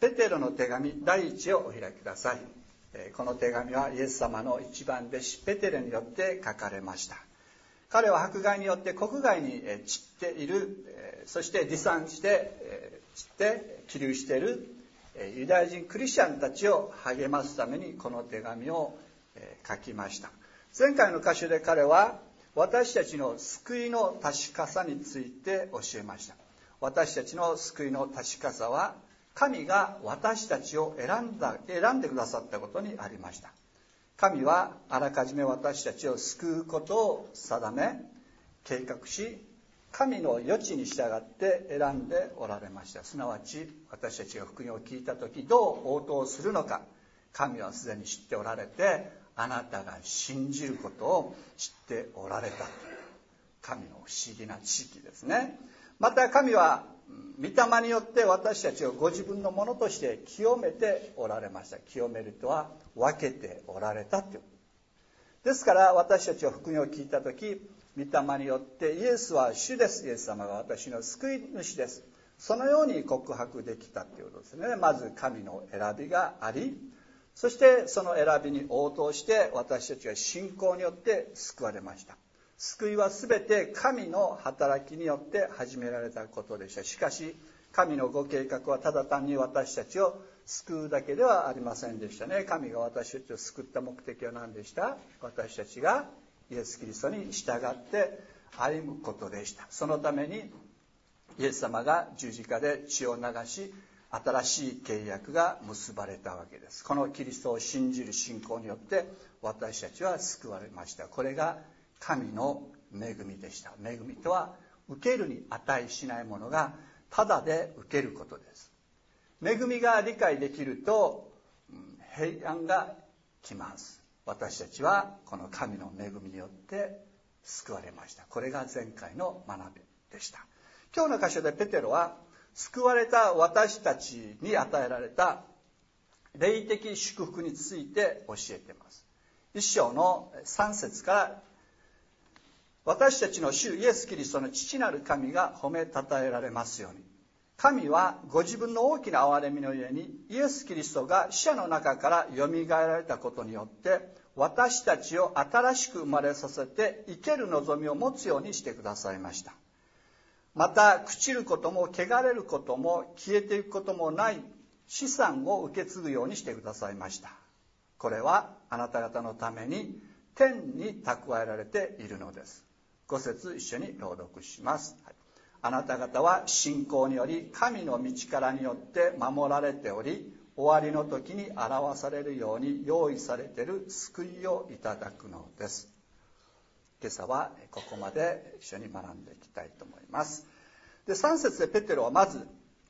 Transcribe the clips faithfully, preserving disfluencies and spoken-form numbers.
ペテロの手紙第一をお開きください。この手紙はイエス様の一番弟子ペテロによって書かれました。彼は迫害によって国外に散っている、そして持参して散って起立しているユダヤ人クリスチャンたちを励ますためにこの手紙を書きました。前回の箇所で彼は私たちの救いの確かさについて教えました。私たちの救いの確かさは神が私たちを選んだ、選んでくださったことにありました。神はあらかじめ私たちを救うことを定め、計画し、神の余地に従って選んでおられました。すなわち私たちが福音を聞いたときどう応答するのか、神はすでに知っておられて、あなたが信じることを知っておられた。神の不思議な知識ですね。また神は御霊によって私たちをご自分のものとして清めておられました。清めるとは分けておられたということですから、私たちは福音を聞いたとき、御霊によってイエスは主です、イエス様が私の救い主です、そのように告白できたということですね。まず神の選びがあり、そしてその選びに応答して私たちは信仰によって救われました。救いはすべて神の働きによって始められたことでした。しかし神のご計画はただ単に私たちを救うだけではありませんでしたね。神が私たちを救った目的は何でした？私たちがイエス・キリストに従って歩むことでした。そのためにイエス様が十字架で血を流し、新しい契約が結ばれたわけです。このキリストを信じる信仰によって私たちは救われました。これが神の恵みでした。恵みとは受けるに値しないものがただで受けることです。恵みが理解できると平安が来ます。私たちはこの神の恵みによって救われました。これが前回の学びでした。今日の箇所でペテロは救われた私たちに与えられた霊的祝福について教えています。一章の三節から、私たちの主イエス・キリストの父なる神が褒めたたえられますように。神はご自分の大きな憐れみのゆえにイエス・キリストが死者の中からよみがえられたことによって私たちを新しく生まれさせて生ける望みを持つようにしてくださいました。また朽ちることも汚れることも消えていくこともない資産を受け継ぐようにしてくださいました。これはあなた方のために天に蓄えられているのです。ご節一緒に朗読します。はい、あなた方は信仰により神の道からによって守られており、終わりの時に表されるように用意されている救いをいただくのです。今朝はここまで一緒に学んでいきたいと思います。で、さん節でペテロはまず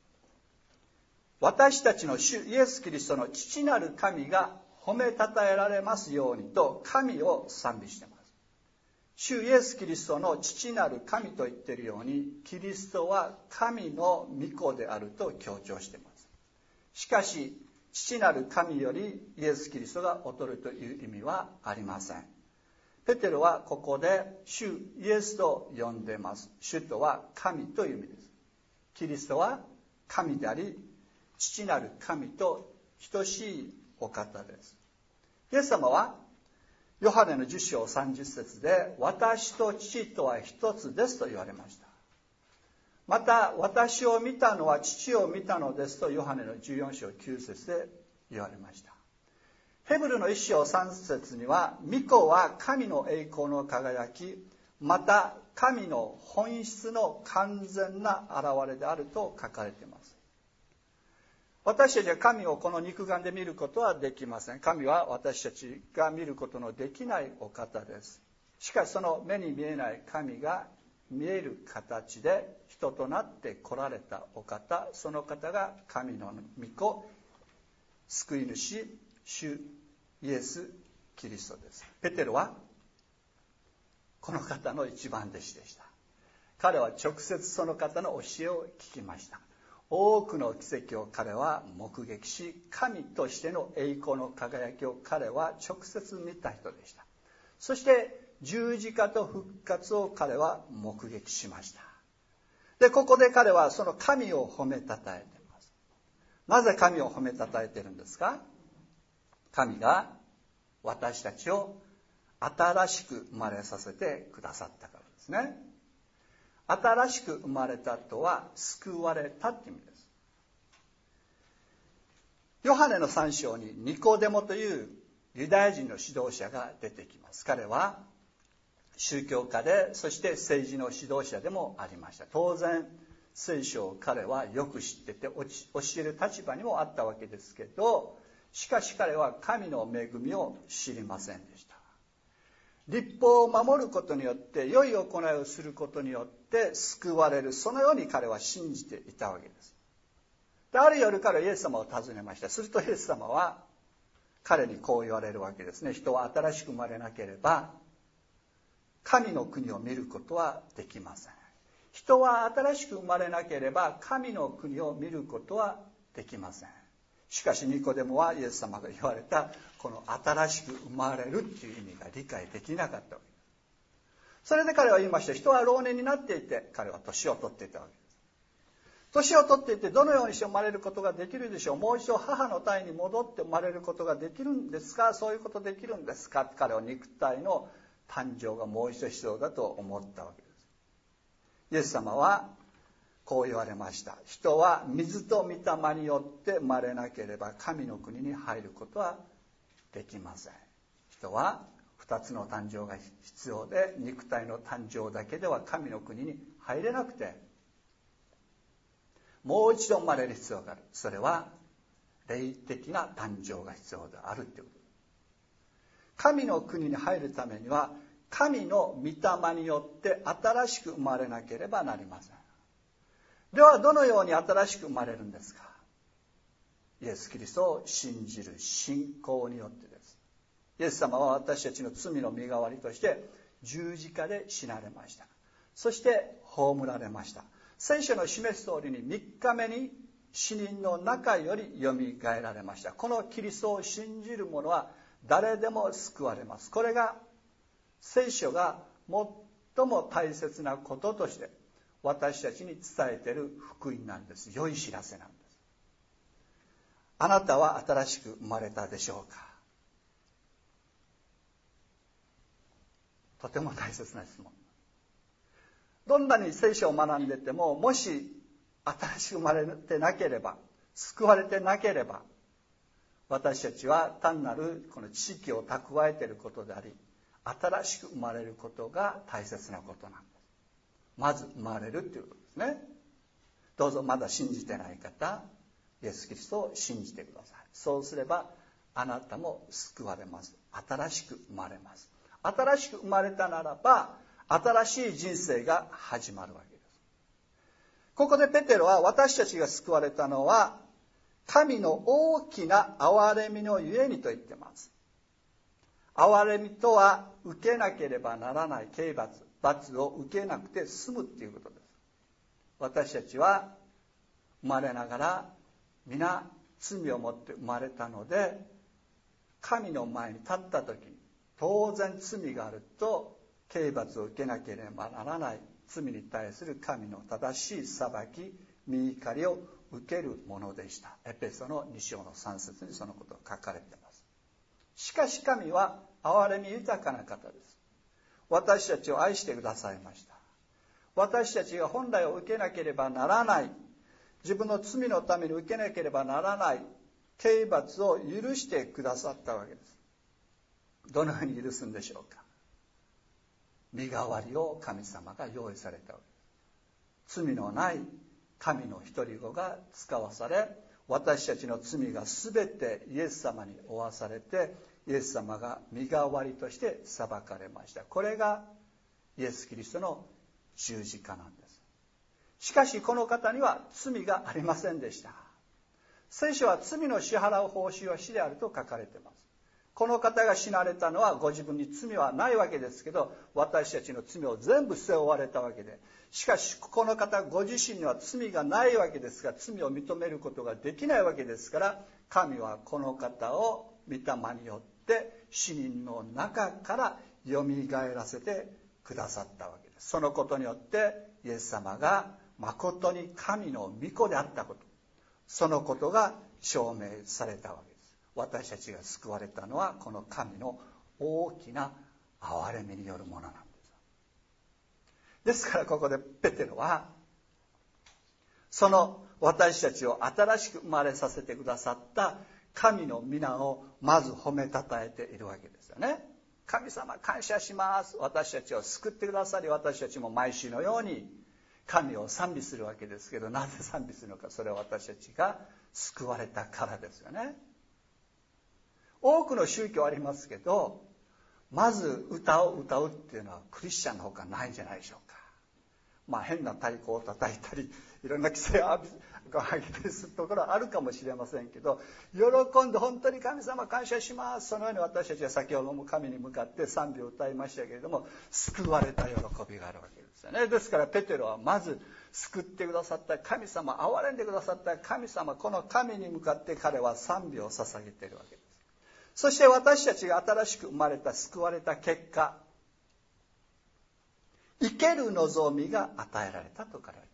私たちの主イエス・キリストの父なる神が褒めたたえられますようにと神を賛美しています。主イエス・キリストの父なる神と言っているように、キリストは神の御子であると強調しています。しかし父なる神よりイエス・キリストが劣るという意味はありません。ペテロはここで主イエスと呼んでいます。主とは神という意味です。キリストは神であり、父なる神と等しいお方です。イエス様はヨハネのじゅっ章さんじゅっ節で私と父とは一つですと言われました。また私を見たのは父を見たのですとヨハネのじゅうよん章きゅう節で言われました。ヘブルのいっ章さん節には御子は神の栄光の輝き、また神の本質の完全な現れであると書かれています。私たちは神をこの肉眼で見ることはできません。神は私たちが見ることのできないお方です。しかしその目に見えない神が見える形で人となって来られたお方、その方が神の御子、救い主、主イエス・キリストです。ペテロはこの方の一番弟子でした。彼は直接その方の教えを聞きました。多くの奇跡を彼は目撃し、神としての栄光の輝きを彼は直接見た人でした。そして十字架と復活を彼は目撃しました。で、ここで彼はその神を褒めたたえています。 なぜ神を褒めたたえているんですか？神が私たちを新しく生まれさせてくださったからですね。新しく生まれたとは救われたって意味です。ヨハネのさん章にニコデモというユダヤ人の指導者が出てきます。彼は宗教家で、そして政治の指導者でもありました。当然聖書を彼はよく知ってて教える立場にもあったわけですけど、しかし彼は神の恵みを知りませんでした。律法を守ることによって、良い行いをすることによって救われる、そのように彼は信じていたわけです。で、ある夜彼はイエス様を訪ねました。するとイエス様は彼にこう言われるわけですね。人は新しく生まれなければ神の国を見ることはできません。人は新しく生まれなければ神の国を見ることはできません。しかしニコデモはイエス様が言われたこの新しく生まれるっていう意味が理解できなかったわけです。それで彼は言いました。人は老年になっていて、彼は年を取っていたわけです。年を取っていてどのようにして生まれることができるでしょう。もう一度母の体に戻って生まれることができるんですか。そういうことできるんですか。彼は肉体の誕生がもう一度必要だと思ったわけです。イエス様はこう言われました。人は水と御霊によって生まれなければ神の国に入ることはできません。人は二つの誕生が必要で、肉体の誕生だけでは神の国に入れなくて、もう一度生まれる必要がある。それは霊的な誕生が必要であるということです。神の国に入るためには神の御霊によって新しく生まれなければなりません。ではどのように新しく生まれるんですか。イエス・キリストを信じる信仰によってです。イエス様は私たちの罪の身代わりとして十字架で死なれました。そして葬られました。聖書の示す通りにみっかめに死人の中よりよみがえられました。このキリストを信じる者は誰でも救われます。これが聖書が最も大切なこととして私たちに伝えている福音なんです。良い知らせなんです。あなたは新しく生まれたでしょうか。とても大切な質問。どんなに聖書を学んでても、もし新しく生まれてなければ、救われてなければ、私たちは単なるこの知識を蓄えていることであり、新しく生まれることが大切なことなんです。まず生まれるということですね。どうぞまだ信じてない方、イエス・キリストを信じてください。そうすればあなたも救われます。新しく生まれます。新しく生まれたならば新しい人生が始まるわけです。ここでペテロは私たちが救われたのは神の大きな憐れみのゆえにと言っています。憐れみとは受けなければならない刑罰、罰を受けなくて済むっていうことです。私たちは生まれながら皆罪を持って生まれたので、神の前に立った時に当然罪があると刑罰を受けなければならない。罪に対する神の正しい裁き、御怒りを受けるものでした。エペソのに章のさん節にそのことが書かれています。しかし神は憐れみ豊かな方です。私たちを愛してくださいました。私たちが本来を受けなければならない、自分の罪のために受けなければならない刑罰を許してくださったわけです。どのように許すんでしょうか。身代わりを神様が用意されたわけです。罪のない神の一人子が使わされ、私たちの罪がすべてイエス様に負わされて、イエス様が身代わりとして裁かれました。これがイエス・キリストの十字架なんです。しかしこの方には罪がありませんでした。聖書は罪の支払う報酬は死であると書かれています。この方が死なれたのはご自分に罪はないわけですけど、私たちの罪を全部背負われたわけで、しかしこの方ご自身には罪がないわけですが、罪を認めることができないわけですから、神はこの方を御霊によって死人の中からよみがえらせてくださったわけです。そのことによってイエス様が誠に神の御子であったこと、 そのことが証明されたわけです。私たちが救われたのはこの神の大きな憐れみによるものなんです。ですからここでペテロはその私たちを新しく生まれさせてくださった神の皆をまず褒めたたえているわけですよね。神様感謝します。私たちを救ってくださり、私たちも毎週のように神を賛美するわけですけど、なぜ賛美するのか。それは私たちが救われたからですよね。多くの宗教ありますけど、まず歌を歌うっていうのはクリスチャンのほかないんじゃないでしょうか。まあ変な太鼓を叩いたり、いろんな規制を上げたりするところはあるかもしれませんけど、喜んで本当に神様感謝します。そのように私たちは先ほども神に向かって賛美を歌いましたけれども、救われた喜びがあるわけですよね。ですからペテロはまず救ってくださった神様、憐れんでくださった神様、この神に向かって彼は賛美を捧げているわけです。そして私たちが新しく生まれた、救われた結果、生ける望みが与えられたと彼は言っています。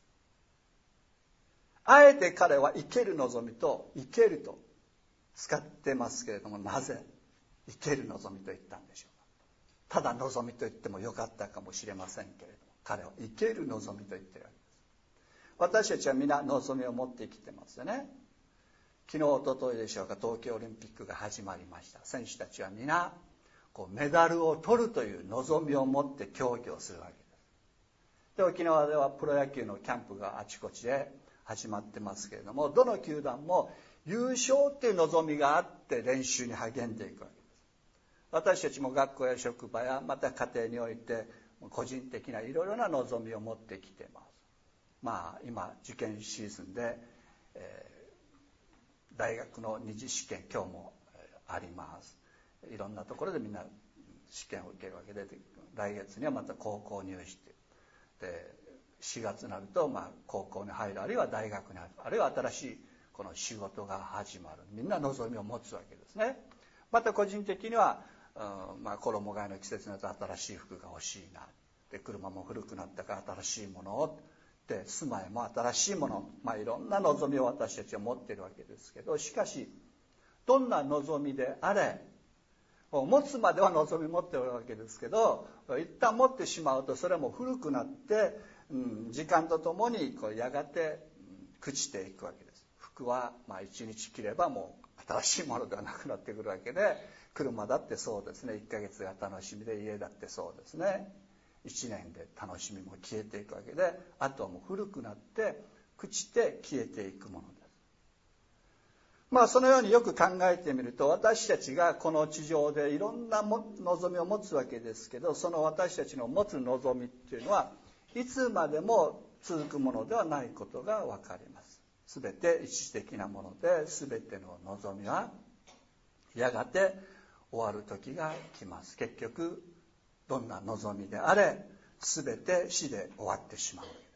あえて彼は生ける望みと生けると使ってますけれども、なぜ生ける望みと言ったんでしょうか。ただ望みと言ってもよかったかもしれませんけれども、彼は生ける望みと言っているわけです。私たちは皆望みを持って生きてますよね。昨日一昨日でしょうか、東京オリンピックが始まりました。選手たちは皆こうメダルを取るという望みを持って競技をするわけです。で、沖縄ではプロ野球のキャンプがあちこちで始まってますけれども、どの球団も優勝っていう望みがあって練習に励んでいくわけです。私たちも学校や職場やまた家庭において個人的ないろいろな望みを持ってきています。まあ今受験シーズンで、えー大学の二次試験今日もあります。いろんなところでみんな試験を受けるわけで、来月にはまた高校入試で、しがつになるとまあ高校に入る、あるいは大学に入る、あるいは新しいこの仕事が始まる。みんな望みを持つわけですね。また個人的には、うん、まあ衣替えの季節になると新しい服が欲しいな。で、車も古くなったから新しいものを。で、住まいも新しいもの、まあ、いろんな望みを私たちは持っているわけですけど、しかしどんな望みであれ、持つまでは望み持っているわけですけど、一旦持ってしまうとそれも古くなって、うん、時間とともにこうやがて朽ちていくわけです。服はまあ一日着ればもう新しいものではなくなってくるわけで、車だってそうですね。いっかげつが楽しみで、家だってそうですね。一年で楽しみも消えていくわけで、あとはもう古くなって朽ちて消えていくものです。まあそのようによく考えてみると、私たちがこの地上でいろんな望みを持つわけですけど、その私たちの持つ望みっていうのはいつまでも続くものではないことが分かります。すべて一時的なもので、すべての望みはやがて終わる時が来ます。結局どんな望みであれ、すべて死で終わってしまうわけです。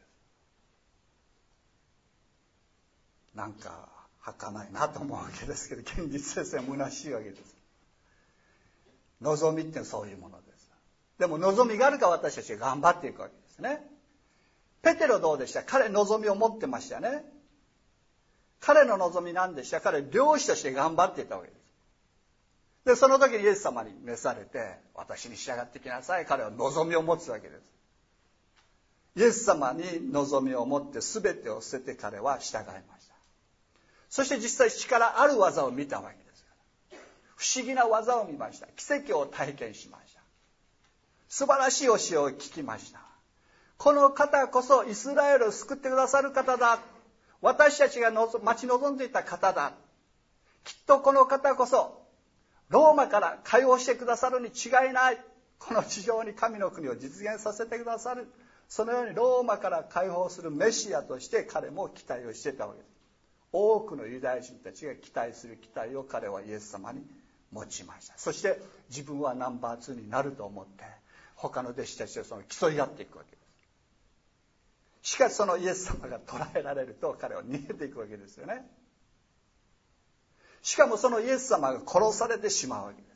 なんか儚いなと思うわけですけど、現実としては虚しいわけです。望みってそういうものです。でも望みがあるから私たちが頑張っていくわけですね。ペテロどうでした？彼望みを持ってましたね。彼の望み何でした？彼漁師として頑張っていたわけです。で、その時にイエス様に召されて、私に従ってきなさい。彼は望みを持つわけです。イエス様に望みを持って全てを捨てて彼は従いました。そして実際力ある技を見たわけです。不思議な技を見ました。奇跡を体験しました。素晴らしい教えを聞きました。この方こそイスラエルを救ってくださる方だ。私たちが待ち望んでいた方だ。きっとこの方こそローマから解放してくださるに違いない。この地上に神の国を実現させてくださる。そのようにローマから解放するメシアとして彼も期待をしていたわけです。多くのユダヤ人たちが期待する期待を彼はイエス様に持ちました。そして自分はナンバーツーになると思って他の弟子たちとその競い合っていくわけです。しかしそのイエス様が捕らえられると彼は逃げていくわけですよね。しかもそのイエス様が殺されてしまうわけです。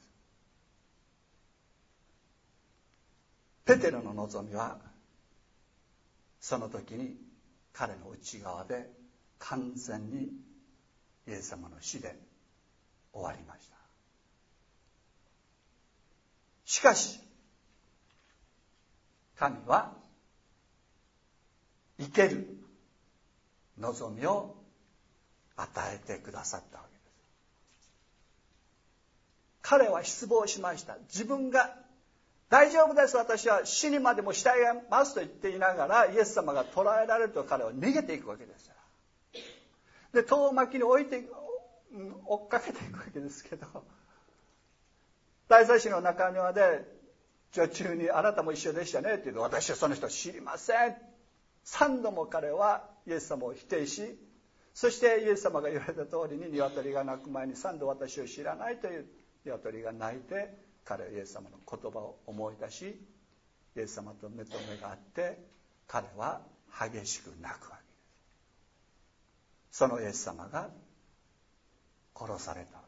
ペテロの望みはその時に彼の内側で完全にイエス様の死で終わりました。しかし神は生ける望みを与えてくださったわけです。彼は失望しました。自分が大丈夫です、私は死にまでも従いますと言っていながら、イエス様が捕らえられると彼は逃げていくわけです。で、遠巻きに置いて追っかけていくわけですけど、大祭司の中庭で女中に、あなたも一緒でしたねって言うと、私はその人知りません。三度も彼はイエス様を否定し、そしてイエス様が言われた通りに鶏が鳴く前に三度私を知らないという鶏が鳴いて、彼はイエス様の言葉を思い出し、イエス様と目と目があって彼は激しく泣くわけです。そのイエス様が殺されたわ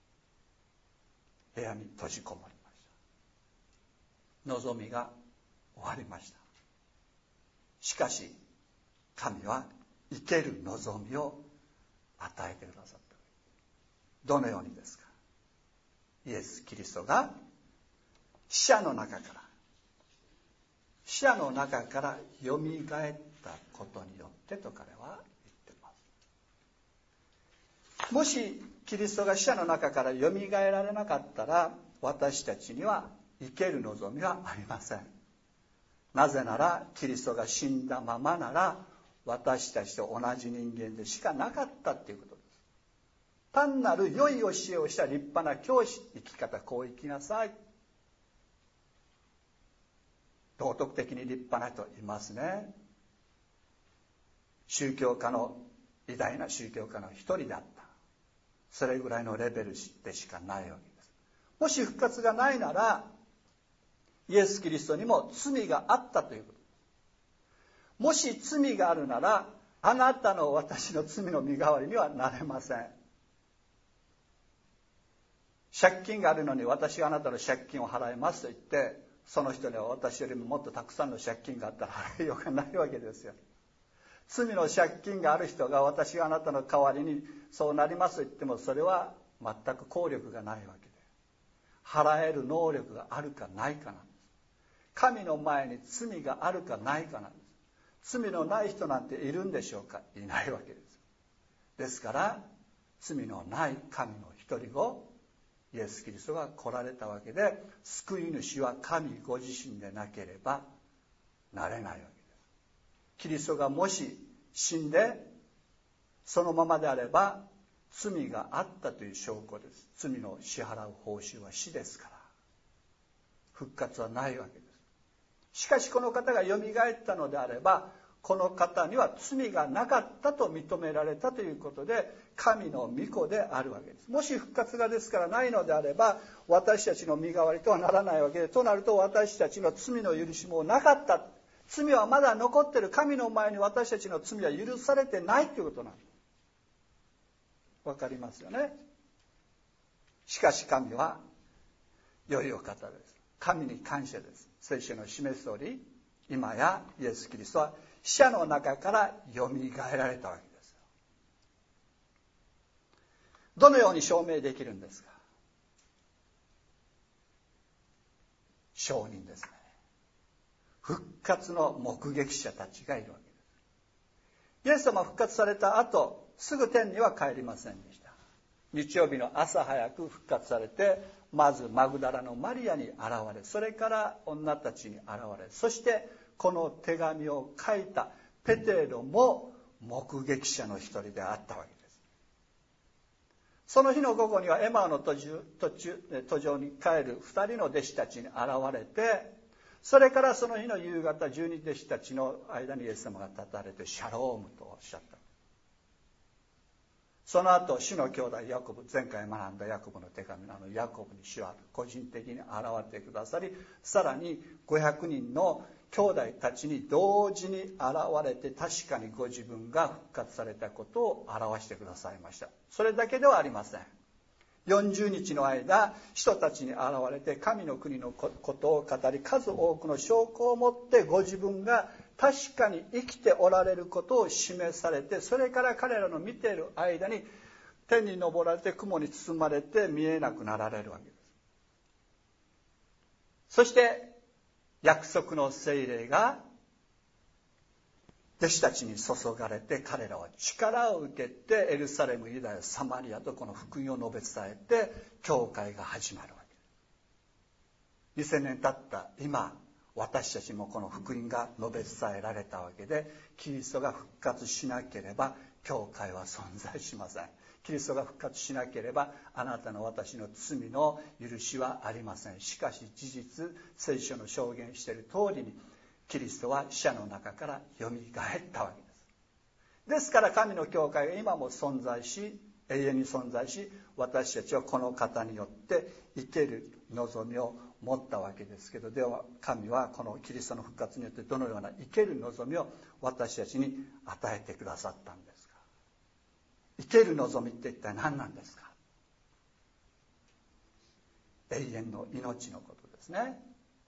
けです。部屋に閉じこもりました。望みが終わりました。しかし神は生ける望みを与えてくださった。どのようにですか。イエス・キリストが死者の中から死者の中からよみがえったことによってと彼は言っています。もしキリストが死者の中からよみがえられなかったら、私たちには生ける望みはありません。なぜならキリストが死んだままなら、私たちと同じ人間でしかなかったということです。単なる良い教えをした立派な教師、生き方こう生きなさい、道徳的に立派な人いますね。宗教家の偉大な宗教家の一人だった。それぐらいのレベルでしかないわけです。もし復活がないなら、イエス・キリストにも罪があったということです。もし罪があるなら、あなたの私の罪の身代わりにはなれません。借金があるのに私があなたの借金を払いますと言って、その人には私よりももっとたくさんの借金があったら払いようがないわけですよ。罪の借金がある人が私があなたの代わりにそうなりますと言っても、それは全く効力がないわけで、払える能力があるかないかなんです。神の前に罪があるかないかなんです。罪のない人なんているんでしょうか。いないわけです。ですから罪のない神の一人子イエス・キリストが来られたわけで、救い主は神ご自身でなければなれないわけです。キリストがもし死んでそのままであれば、罪があったという証拠です。罪の支払う報酬は死ですから、復活はないわけです。しかしこの方がよみがえったのであれば、この方には罪がなかったと認められたということで、神の御子であるわけです。もし復活がですからないのであれば、私たちの身代わりとはならないわけで、となると私たちの罪の許しもなかった、罪はまだ残っている、神の前に私たちの罪は許されてないということなんです。わかりますよね。しかし神は良いお方です。神に感謝です。聖書の示す通り、今やイエス・キリストは死者の中からよみがえられたわけです。どのように証明できるんですか。証人ですね。復活の目撃者たちがいるわけです。イエス様復活された後、すぐ天には帰りませんでした。日曜日の朝早く復活されて、まずマグダラのマリアに現れ、それから女たちに現れ、そしてこの手紙を書いたペテロも目撃者の一人であったわけです。その日の午後にはエマオの途中、途中、途上に帰る二人の弟子たちに現れて、それからその日の夕方、十二弟子たちの間にイエス様が立たれてシャロームとおっしゃった。その後、主の兄弟ヤコブ、前回学んだヤコブの手紙のあのヤコブに主は個人的に現れてくださり、さらにごひゃくにんの兄弟たちに同時に現れて、確かにご自分が復活されたことを表してくださいました。それだけではありません。よんじゅうにちの間、人たちに現れて神の国のことを語り、数多くの証拠を持ってご自分が確かに生きておられることを示されて、それから彼らの見ている間に天に昇られて雲に包まれて見えなくなられるわけです。そして約束の聖霊が弟子たちに注がれて、彼らは力を受けてエルサレム、ユダヤ、サマリアとこの福音を述べ伝えて教会が始まるわけです。にせんねん経った今、私たちもこの福音が述べ伝えられたわけで、キリストが復活しなければ教会は存在しません。キリストが復活しなければあなたの私の罪の許しはありません。しかし事実、聖書の証言している通りにキリストは死者の中からよみがえったわけです。ですから神の教会が今も存在し、永遠に存在し、私たちはこの方によって生ける望みを持ったわけですけど、では神はこのキリストの復活によってどのような生ける望みを私たちに与えてくださったんですか。生ける望みって一体何なんですか。永遠の命のことですね。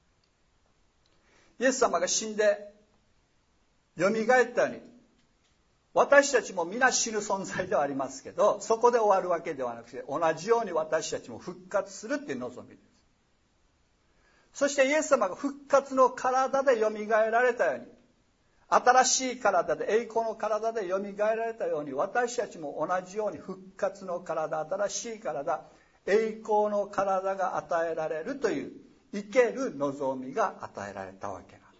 イエス様が死んでよみがえったように、私たちも皆死ぬ存在ではありますけど、そこで終わるわけではなくて、同じように私たちも復活するっていう望みです。そしてイエス様が復活の体でよみがえられたように、新しい体で、栄光の体でよみがえられたように、私たちも同じように復活の体、新しい体、栄光の体が与えられるという生ける望みが与えられたわけなんです。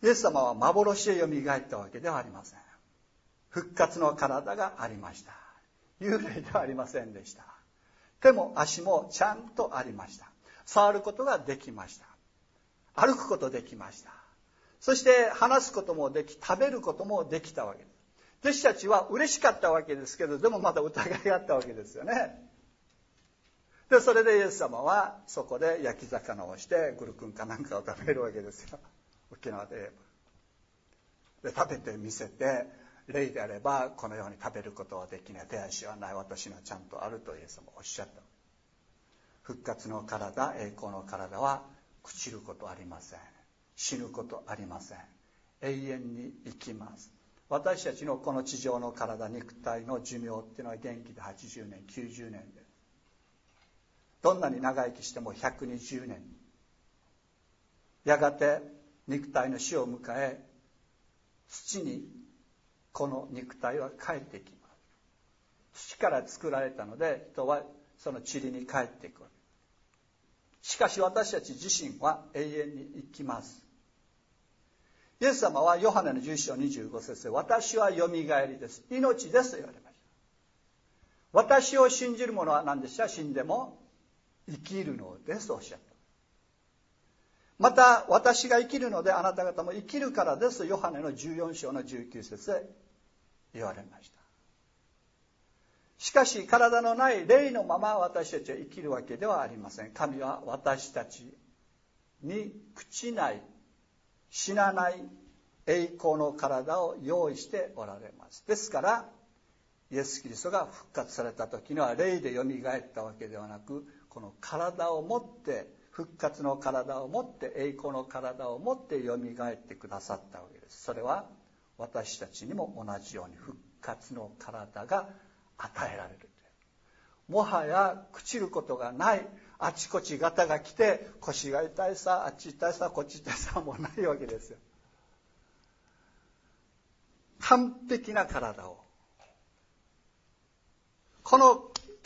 イエス様は幻でよみがえったわけではありません。復活の体がありました。幽霊ではありませんでした。手も足もちゃんとありました。触ることができました。歩くことできました。そして話すこともでき、食べることもできたわけです。弟子たちは嬉しかったわけですけど、でもまだ疑いがあったわけですよね。で、それでイエス様はそこで焼き魚をしてグルクンかなんかを食べるわけですよ。沖縄で。で、食べてみせて、霊であればこのように食べることはできない。手足はない。私にはちゃんとあるとイエス様はおっしゃった。復活の体、栄光の体は朽ちることありません。死ぬことありません。永遠に生きます。私たちのこの地上の体、肉体の寿命っていうのは元気ではちじゅうねん、きゅうじゅうねんで、どんなに長生きしてもひゃくにじゅうねん、やがて肉体の死を迎え、土にこの肉体は帰ってきます。土から作られたので、人はその塵に帰っていくわけ。しかし私たち自身は永遠に生きます。イエス様はヨハネのじゅういち章にじゅうご節で、私はよみがえりです、命ですと言われました。私を信じる者は何でした？死んでも生きるのですとおっしゃった。また私が生きるのであなた方も生きるからですとヨハネのじゅうよん章のじゅうきゅう節で言われました。しかし体のない霊のまま私たちは生きるわけではありません。神は私たちに朽ちない、死なない栄光の体を用意しておられます。ですからイエス・キリストが復活された時には霊でよみがえったわけではなく、この体を持って、復活の体を持って、栄光の体を持ってよみがえってくださったわけです。それは私たちにも同じように復活の体が与えられる。もはや朽ちることがない、あちこちガタが来て腰が痛いさ、あっち痛いさ、こっち痛いさもないわけですよ。完璧な体を、この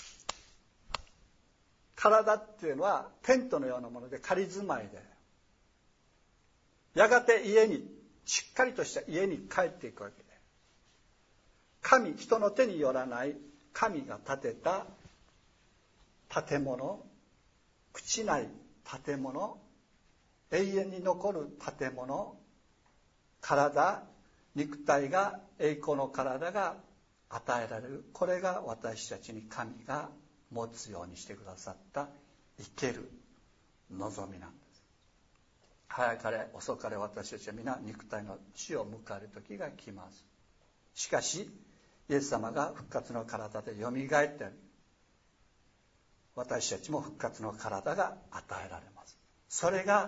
体っていうのはテントのようなもので仮住まいで、やがて家に、しっかりとした家に帰っていくわけで、神、人の手によらない神が建てた建物、朽ちない建物、永遠に残る建物、体、肉体が、栄光の体が与えられる。これが私たちに神が持つようにしてくださった生ける望みなんです。早かれ遅かれ私たちは皆肉体の死を迎える時が来ます。しかしイエス様が復活の体でよみがえったように、私たちも復活の体が与えられます。それが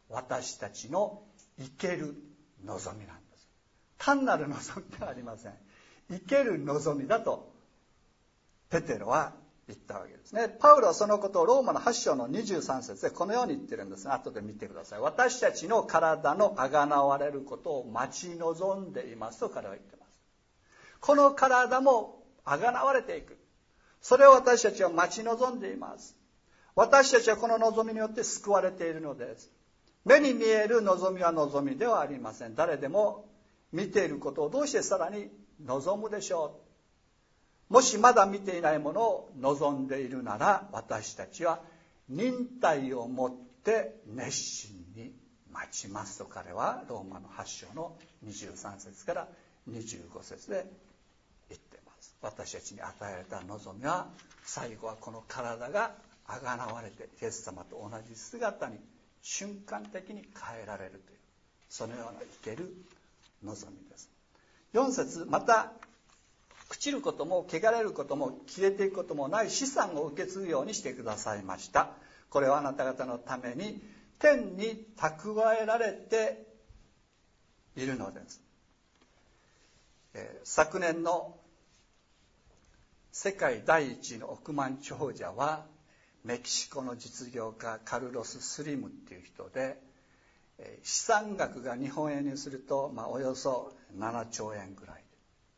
私たちの生ける望みなんです。単なる望みではありません。生ける望みだとペテロは言ったわけですね。パウロはそのことをローマのはち章のにじゅうさん節でこのように言ってるんですが、後で見てください。私たちの体のあがなわれることを待ち望んでいますと彼は言っています。この体もあがなわれていく。それを私たちは待ち望んでいます。私たちはこの望みによって救われているのです。目に見える望みは望みではありません。誰でも見ていることをどうしてさらに望むでしょう。もしまだ見ていないものを望んでいるなら、私たちは忍耐をもって熱心に待ちますと彼はローマのはち章のにじゅうさん節からにじゅうご節で言っています。私たちに与えられた望みは、最後はこの体があがなわれてイエス様と同じ姿に瞬間的に変えられるという、そのような生ける望みです。よん節、また朽ちることも汚れることも消えていくこともない資産を受け継ぐようにしてくださいました。これはあなた方のために天に蓄えられているのです。えー、昨年の世界第一の億万長者はメキシコの実業家カルロス・スリムっていう人で、えー、資産額が日本円にすると、まあ、およそななちょうえんぐらい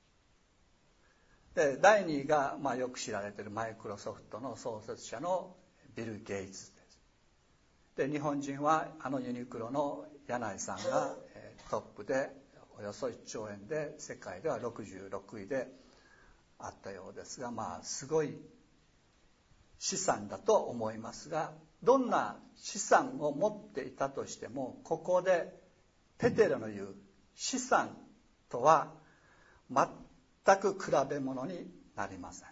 で、だいにいが、まあ、よく知られているマイクロソフトの創設者のビル・ゲイツです。で、日本人はあのユニクロの柳井さんが、えー、トップでおよそいっちょうえんで世界ではろくじゅうろくいであったようですが、まあすごい資産だと思いますが、どんな資産を持っていたとしても、ここでペテロの言う資産とは全く比べ物になりません。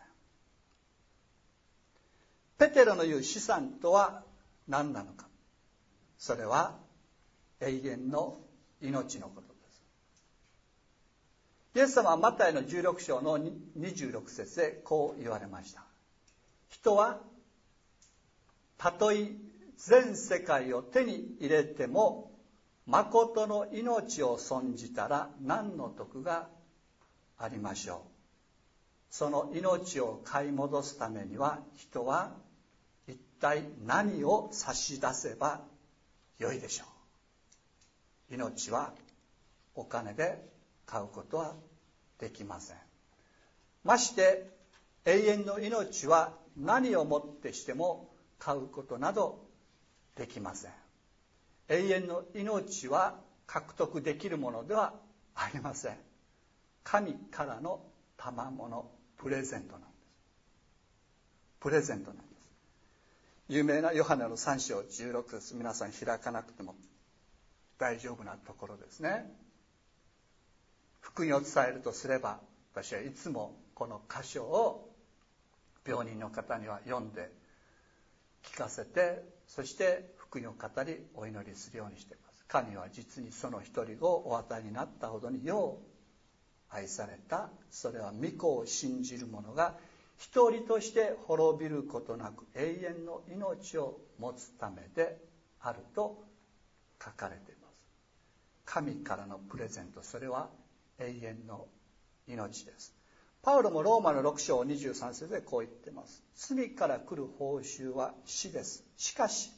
ペテロの言う資産とは何なのか。それは永遠の命のことです。イエス様はマタイのじゅうろく章のにじゅうろく節でこう言われました。人はたとえ全世界を手に入れても誠の命を損じたら何の得がありましょう。その命を買い戻すためには人は一体何を差し出せばよいでしょう。命はお金で買うことはできません。まして永遠の命は何をもってしても買うことなどできません。永遠の命は獲得できるものではありません。神からの賜物、プレゼントなんです。プレゼントなんです。有名なヨハネのさん章じゅうろく節、皆さん開かなくても大丈夫なところですね。福音を伝えるとすれば、私はいつもこの箇所を病人の方には読んで聞かせて、そして福音を語りお祈りするようにしています。神は実にその一人をお与えになったほどによう愛された。それは御子を信じる者が一人として滅びることなく永遠の命を持つためであると書かれています。神からのプレゼント、それは永遠の命です。パウロもローマのろく章にじゅうさん節でこう言っています。罪から来る報酬は死です。しかし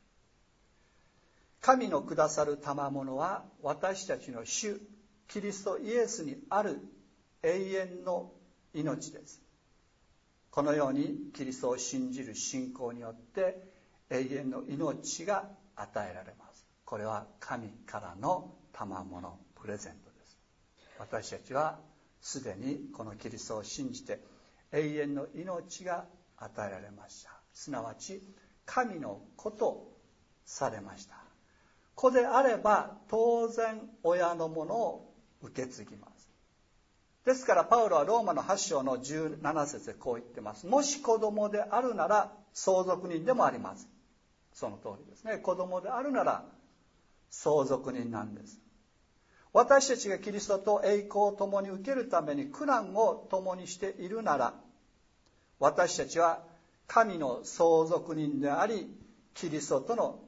神のくださる賜物は私たちの主キリストイエスにある永遠の命です。このようにキリストを信じる信仰によって永遠の命が与えられます。これは神からの賜物、プレゼントです。私たちはすでにこのキリストを信じて永遠の命が与えられました。すなわち神の子とされました。子であれば当然親のものを受け継ぎます。ですからパウロはローマのはち章のじゅうなな節でこう言ってます。もし子供であるなら相続人でもあります。その通りですね。子供であるなら相続人なんです。私たちがキリストと栄光を共に受けるために苦難を共にしているなら、私たちは神の相続人であり、キリストとの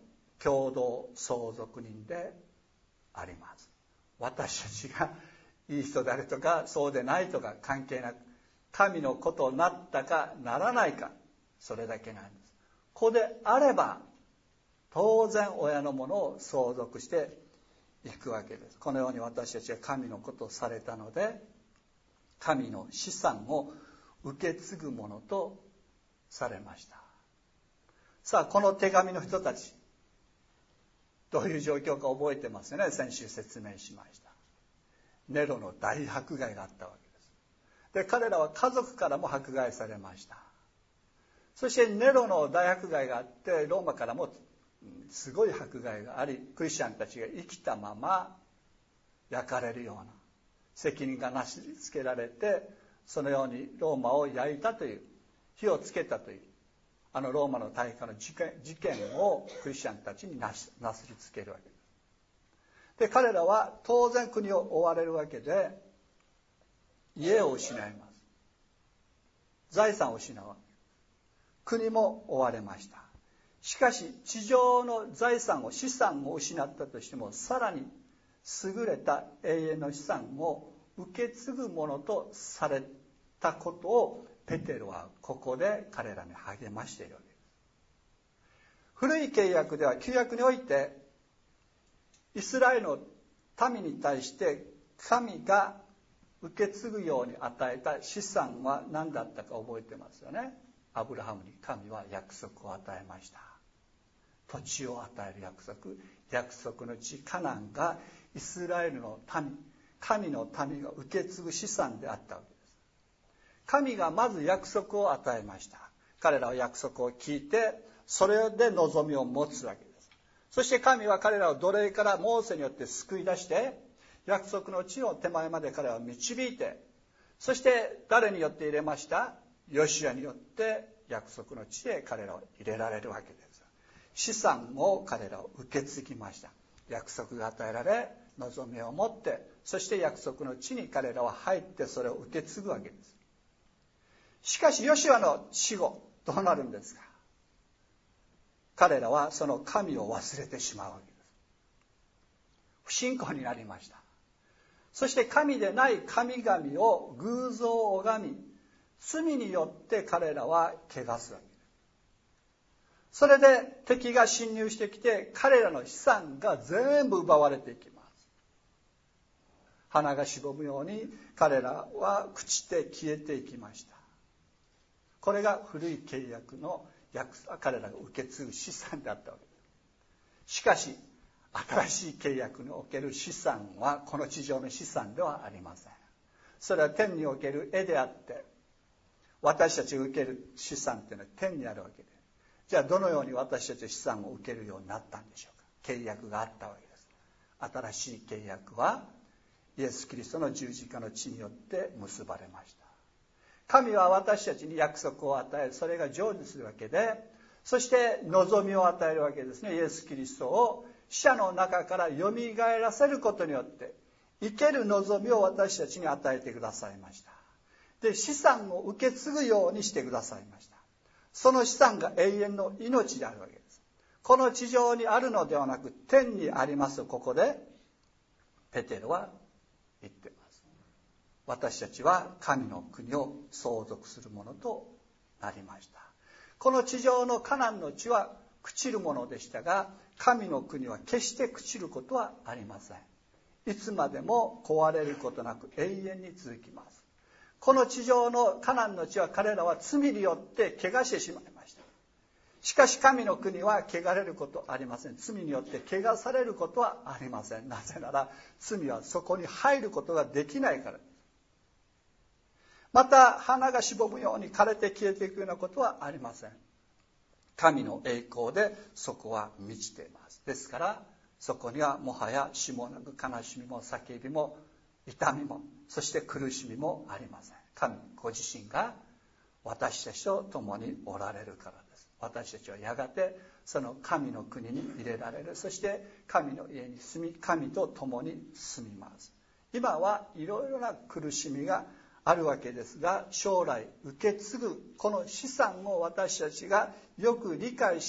共同相続人であります。私たちがいい人であるとかそうでないとか関係なく、神のことになったかならないか、それだけなんです。子であれば当然親のものを相続していくわけです。このように私たちは神のことをされたので、神の資産を受け継ぐものとされました。さあ、この手紙の人たち、どういう状況か覚えてますよね。先週説明しました。ネロの大迫害があったわけです。で、彼らは家族からも迫害されました。そしてネロの大迫害があって、ローマからもすごい迫害があり、クリスチャンたちが生きたまま焼かれるような責任がなしつけられて、そのようにローマを焼いたという、火をつけたという、あのローマの大火の事件、事件をクリスチャンたちになすりつけるわけです。で、彼らは当然国を追われるわけで、家を失います。財産を失うわけです。国も追われました。しかし地上の財産を資産を失ったとしても、さらに優れた永遠の資産を受け継ぐものとされたことをペテロはここで彼らに励ましているわけです。古い契約では、旧約においてイスラエルの民に対して神が受け継ぐように与えた資産は何だったか覚えてますよね。アブラハムに神は約束を与えました。土地を与える約束、約束の地カナンがイスラエルの民、神の民が受け継ぐ資産であったわけです。神がまず約束を与えました。彼らは約束を聞いて、それで望みを持つわけです。そして神は彼らを奴隷からモーセによって救い出して、約束の地の手前まで彼らを導いて、そして誰によって入れました？ヨシュアによって約束の地へ彼らを入れられるわけです。資産を彼らを受け継ぎました。約束が与えられ、望みを持って、そして約束の地に彼らは入ってそれを受け継ぐわけです。しかしヨシュアの死後どうなるんですか？彼らはその神を忘れてしまうわけです。不信仰になりました。そして神でない神々を偶像を拝み、罪によって彼らは汚すわけです。それで敵が侵入してきて、彼らの資産が全部奪われていきます。花がしぼむように彼らは朽ちて消えていきました。これが古い契約の彼らが受け継ぐ資産であったわけです。しかし新しい契約における資産はこの地上の資産ではありません。それは天における絵であって、私たちが受ける資産というのは天にあるわけで、じゃあどのように私たちは資産を受けるようになったんでしょうか。契約があったわけです。新しい契約はイエス・キリストの十字架の血によって結ばれました。神は私たちに約束を与える、それが成就するわけで、そして望みを与えるわけですね。イエス・キリストを死者の中からよみがえらせることによって生ける望みを私たちに与えてくださいました。で、資産を受け継ぐようにしてくださいました。その資産が永遠の命であるわけです。この地上にあるのではなく天にあります。ここでペテロは言っています。私たちは神の国を相続するものとなりました。この地上のカナンの地は朽ちるものでしたが、神の国は決して朽ちることはありません。いつまでも壊れることなく永遠に続きます。この地上のカナンの地は彼らは罪によって汚してしまいました。しかし神の国は汚れることありません。罪によって汚されることはありません。なぜなら罪はそこに入ることができないからです。また花がしぼむように枯れて消えていくようなことはありません。神の栄光でそこは満ちています。ですからそこにはもはや死もなく悲しみも叫びも痛みもそして苦しみもありません。神ご自身が私たちと共におられるからです。私たちはやがてその神の国に入れられる。そして神の家に住み、神と共に住みます。今はいろいろな苦しみがあるわけですが、将来受け継ぐこの資産を私たちがよく理解し、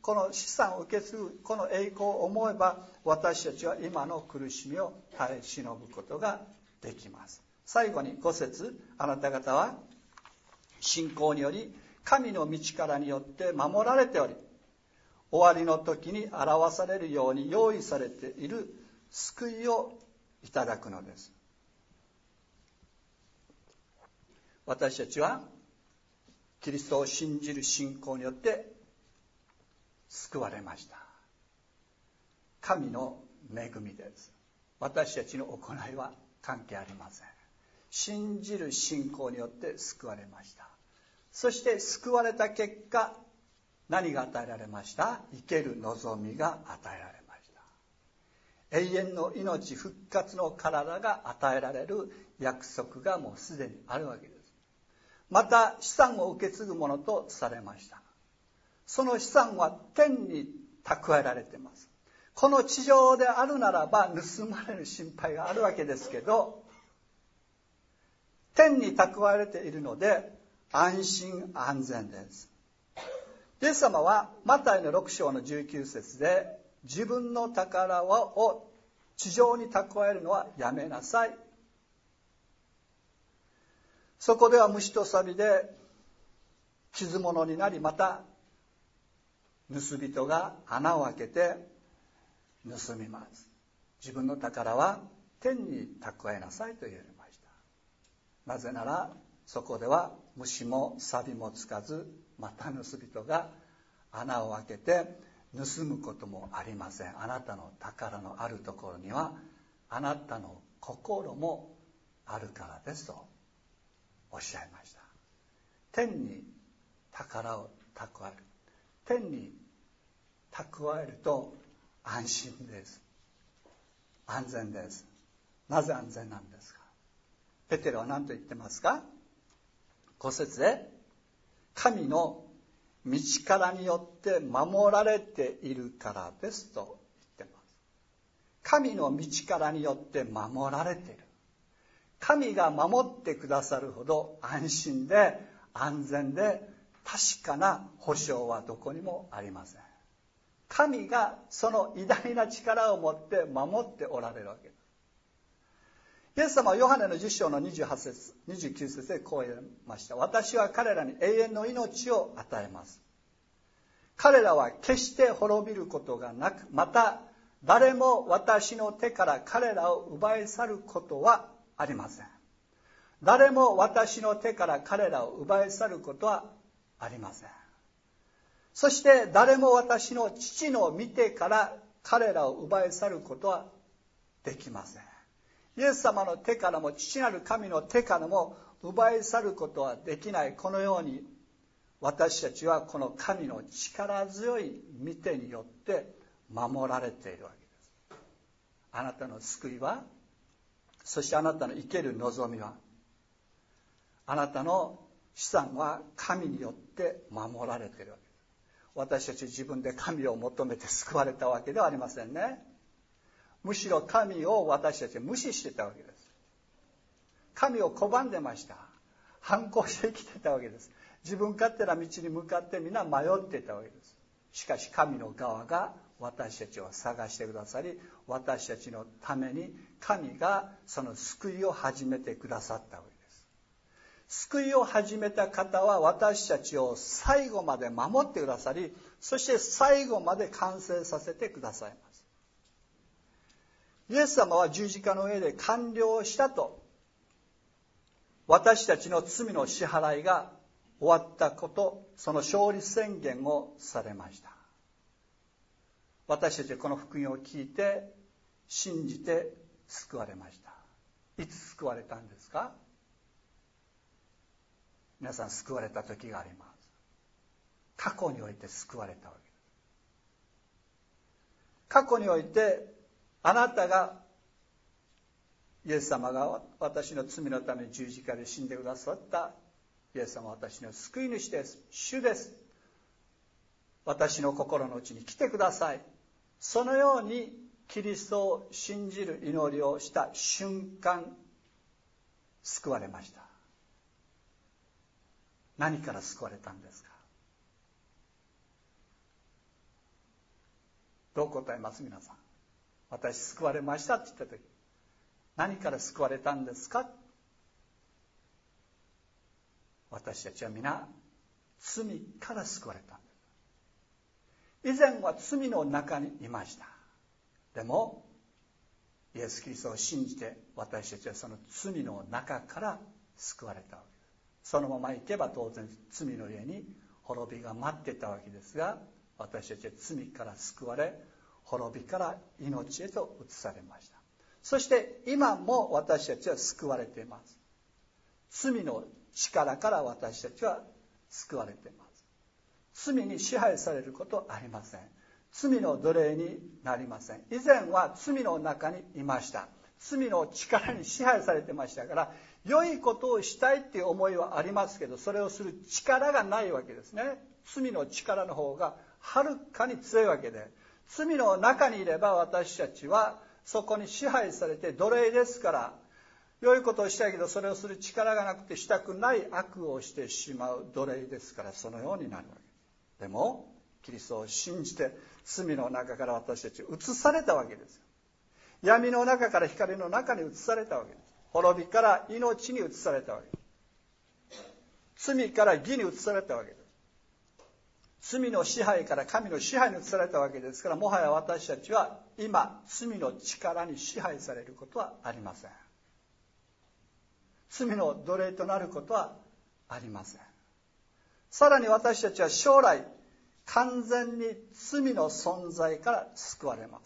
この資産を受け継ぐこの栄光を思えば、私たちは今の苦しみを耐え忍ぶことができます。最後にご節、あなた方は信仰により神の道からによって守られており、終わりの時に表されるように用意されている救いをいただくのです。私たちはキリストを信じる信仰によって救われました。神の恵みです。私たちの行いは関係ありません。信じる信仰によって救われました。そして救われた結果、何が与えられました？生ける望みが与えられました。永遠の命、復活の体が与えられる約束がもうすでにあるわけです。また資産を受け継ぐものとされました。その資産は天に蓄えられています。この地上であるならば盗まれる心配があるわけですけど、天に蓄えられているので安心安全です。イエス様はマタイのろく章のじゅうきゅう節で、自分の宝を地上に蓄えるのはやめなさい。そこでは虫と錆で傷物になり、また盗人が穴を開けて盗みます。自分の宝は天に蓄えなさいと言われました。なぜならそこでは虫も錆もつかず、また盗人が穴を開けて盗むこともありません。あなたの宝のあるところにはあなたの心もあるからですとおっしゃいました。天に宝を蓄える。天に蓄えると安心です。安全です。なぜ安全なんですか？ペテロは何と言ってますか？ご節で、神の道からによって守られているからですと言ってます。神の道からによって守られている。神が守ってくださるほど安心で安全で確かな保証はどこにもありません。神がその偉大な力を持って守っておられるわけです。イエス様はヨハネのじゅっ章のにじゅうはち節、にじゅうきゅう節でこう言いました。私は彼らに永遠の命を与えます。彼らは決して滅びることがなく、また誰も私の手から彼らを奪い去ることはありません。誰も私の手から彼らを奪い去ることはありません。そして誰も私の父の御手から彼らを奪い去ることはできません。イエス様の手からも父なる神の手からも奪い去ることはできない。このように私たちはこの神の力強い御手によって守られているわけです。あなたの救いは、そしてあなたの生ける望みは、あなたの資産は神によって守られているわけです。私たち自分で神を求めて救われたわけではありませんね。むしろ神を私たちは無視してたわけです。神を拒んでました。反抗して生きてたわけです。自分勝手な道に向かって皆迷っていたわけです。しかし神の側が私たちを探してくださり、私たちのために神がその救いを始めてくださったわけです。救いを始めた方は私たちを最後まで守ってくださり、そして最後まで完成させてくださいます。イエス様は十字架の上で完了したと、私たちの罪の支払いが終わったこと、その勝利宣言をされました。私たちはこの福音を聞いて信じて救われました。いつ救われたんですか？皆さん救われた時があります。過去において救われたわけです。過去においてあなたが、イエス様が私の罪のために十字架で死んでくださった、イエス様は私の救い主です。主です。私の心の内に来てください。そのようにキリストを信じる祈りをした瞬間、救われました。何から救われたんですか？ どう答えます？皆さん。私救われましたって言った時、何から救われたんですか？私たちは皆罪から救われたんです。以前は罪の中にいました。でもイエス・キリストを信じて、私たちはその罪の中から救われたわけです。そのままいけば当然罪の家に滅びが待ってたわけですが、私たちは罪から救われ、滅びから命へと移されました。そして今も私たちは救われています。罪の力から私たちは救われています。罪に支配されることはありません。罪の奴隷になりません。以前は罪の中にいました。罪の力に支配されてましたから、良いことをしたいっていう思いはありますけど、それをする力がないわけですね。罪の力の方がはるかに強いわけで、罪の中にいれば私たちはそこに支配されて奴隷ですから、良いことをしたいけどそれをする力がなくてしたくない悪をしてしまう奴隷ですから、そのようになるわけでも、キリストを信じて罪の中から私たち移されたわけですよ。闇の中から光の中に移されたわけです。滅びから命に移されたわけです。罪から義に移されたわけです。罪の支配から神の支配に移されたわけですから、もはや私たちは今罪の力に支配されることはありません。罪の奴隷となることはありません。さらに私たちは将来完全に罪の存在から救われます。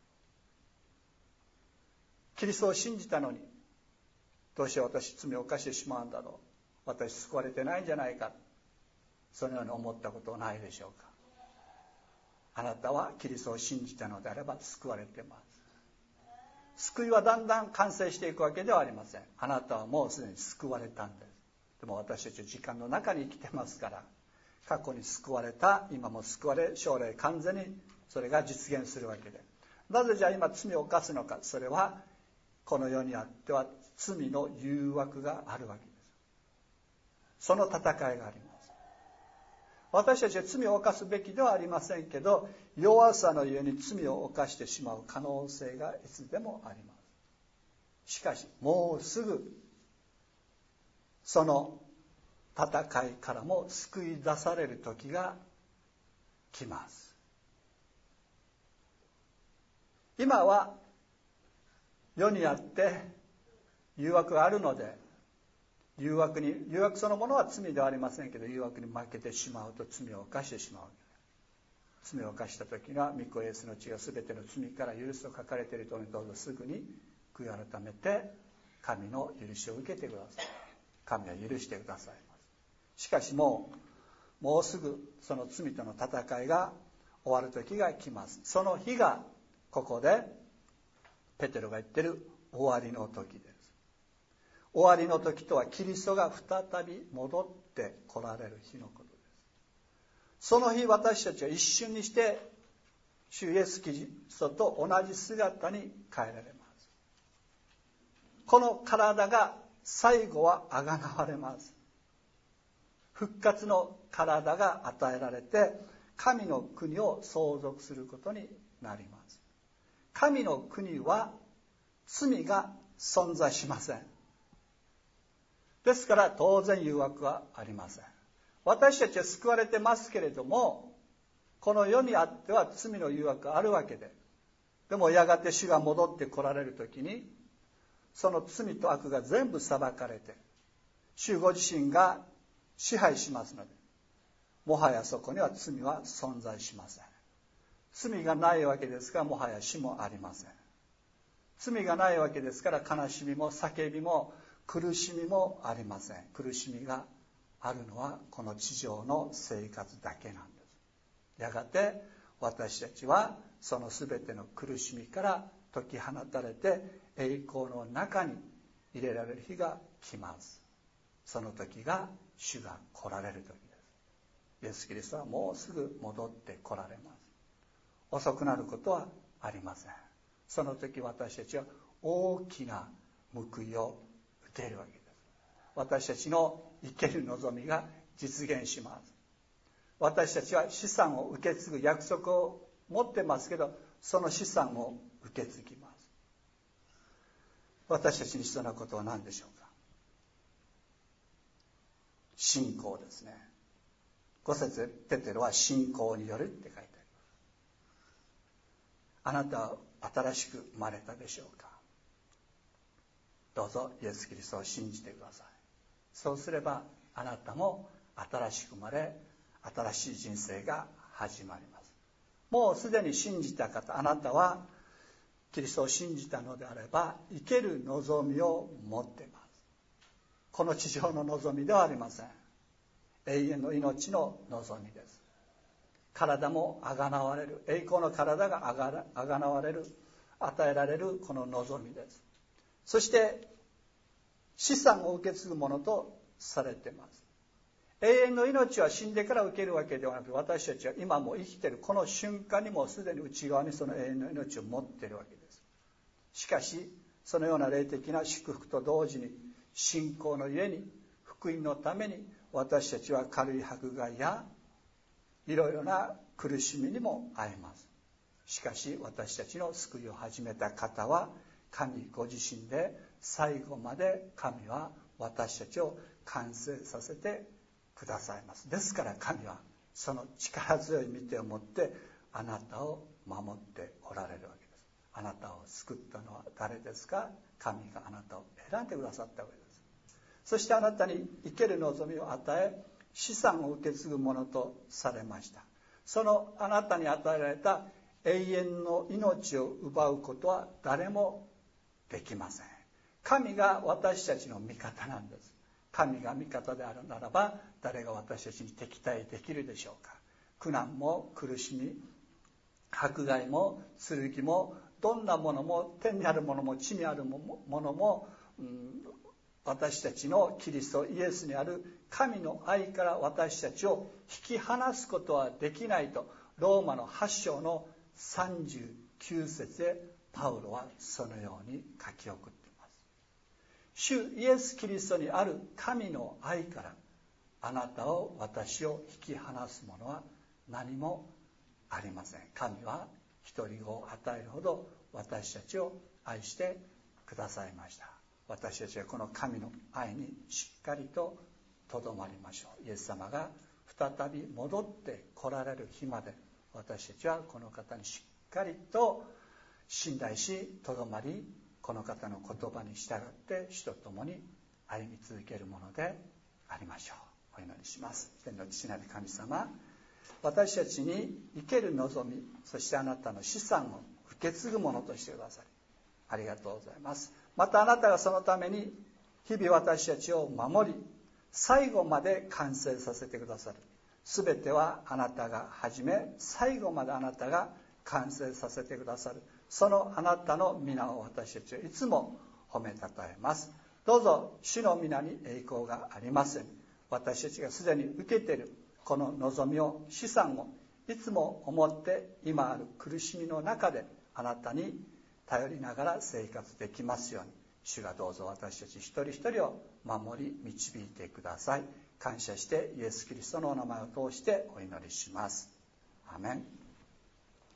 キリストを信じたのに、どうして私罪を犯してしまうんだろう、私救われてないんじゃないか、そのように思ったことはないでしょうか。あなたはキリストを信じたのであれば救われています。救いはだんだん完成していくわけではありません。あなたはもうすでに救われたんです。でも私たちは時間の中に生きてますから、過去に救われた、今も救われ、将来完全にそれが実現するわけで、なぜじゃあ今罪を犯すのか。それはこの世にあっては罪の誘惑があるわけです。その戦いがあります。私たちは罪を犯すべきではありませんけど、弱さのゆえに罪を犯してしまう可能性がいつでもあります。しかしもうすぐその戦いからも救い出される時が来ます。今は世にあって誘惑があるので、誘惑に誘惑そのものは罪ではありませんけど、誘惑に負けてしまうと罪を犯してしまうわけです。罪を犯した時には御子イエスの血が全ての罪から許すと書かれているとおり、どうぞすぐに悔い改めて神の許しを受けてください。神は許してくださいます。しかしもうもうすぐその罪との戦いが終わる時が来ます。その日がここでペテロが言ってる終わりの時です。終わりの時とはキリストが再び戻って来られる日のことです。その日私たちは一瞬にして主イエス・キリストと同じ姿に変えられます。この体が最後はあがなわれます。復活の体が与えられて神の国を相続することになります。神の国は罪が存在しません。ですから当然誘惑はありません。私たちは救われてますけれども、この世にあっては罪の誘惑があるわけで、でもやがて主が戻って来られる時に、その罪と悪が全部裁かれて、主ご自身が支配しますので、もはやそこには罪は存在しません。罪がないわけですから、もはや死もありません。罪がないわけですから、悲しみも叫びも苦しみもありません。苦しみがあるのはこの地上の生活だけなんです。やがて私たちはそのすべての苦しみから解き放たれて栄光の中に入れられる日が来ます。その時が主が来られる時です。イエス・キリストはもうすぐ戻って来られます。遅くなることはありません。その時私たちは大きな報いを受けるわけです。私たちの生ける望みが実現します。私たちは資産を受け継ぐ約束を持ってますけど、その資産を受け継ぎます。私たちに必要なことは何でしょうか。信仰ですね。ご節ペテロは信仰によるって書いてあります。あなたは新しく生まれたでしょうか。どうぞイエス・キリストを信じてください。そうすればあなたも新しく生まれ、新しい人生が始まります。もうすでに信じた方、あなたはキリストを信じたのであれば生ける望みを持っています。この地上の望みではありません。永遠の命の望みです。体もあがなわれる、栄光の体があがあがなわれる、与えられるこの望みです。そして資産を受け継ぐものとされています。永遠の命は死んでから受けるわけではなく、私たちは今も生きているこの瞬間にもすでに内側にその永遠の命を持っているわけです。しかしそのような霊的な祝福と同時に、信仰のゆえに福音のために私たちは軽い迫害やいろいろな苦しみにも遭います。しかし私たちの救いを始めた方は神ご自身で、最後まで神は私たちを完成させてくださいます。ですから神はその力強い御手を持ってあなたを守っておられるわけです。あなたを救ったのは誰ですか。神があなたを選んでくださったわけです。そしてあなたに生ける望みを与え、資産を受け継ぐものとされました。そのあなたに与えられた永遠の命を奪うことは誰もできません。神が私たちの味方なんです。神が味方であるならば誰が私たちに敵対できるでしょうか。苦難も苦しみ、迫害も剣も、どんなものも、天にあるものも地にあるものも、うん、私たちのキリストイエスにある神の愛から私たちを引き離すことはできないと、ローマのはち章のさんじゅうきゅう節でパウロはそのように書き送っています。主イエス・キリストにある神の愛からあなたを、私を引き離すものは何もありません。神は一人子を与えるほど私たちを愛してくださいました。私たちはこの神の愛にしっかりととどまりましょう。イエス様が再び戻って来られる日まで、私たちはこの方にしっかりと信頼しとどまり、この方の言葉に従って主と共に歩み続けるものでありましょう。お祈りします。天の父なる神様、私たちに生ける望み、そしてあなたの資産を受け継ぐものとしてくださりありがとうございます。またあなたがそのために日々私たちを守り、最後まで完成させてくださる。すべてはあなたが始め、最後まであなたが完成させてくださる。そのあなたの皆を私たちはいつも褒めたたえます。どうぞ主の皆に栄光がありますように、私たちがすでに受けているこの望みを、資産をいつも思って今ある苦しみの中であなたに頼りながら生活できますように、主がどうぞ私たち一人一人を守り導いてください。感謝してイエス・キリストのお名前を通してお祈りします。アメン。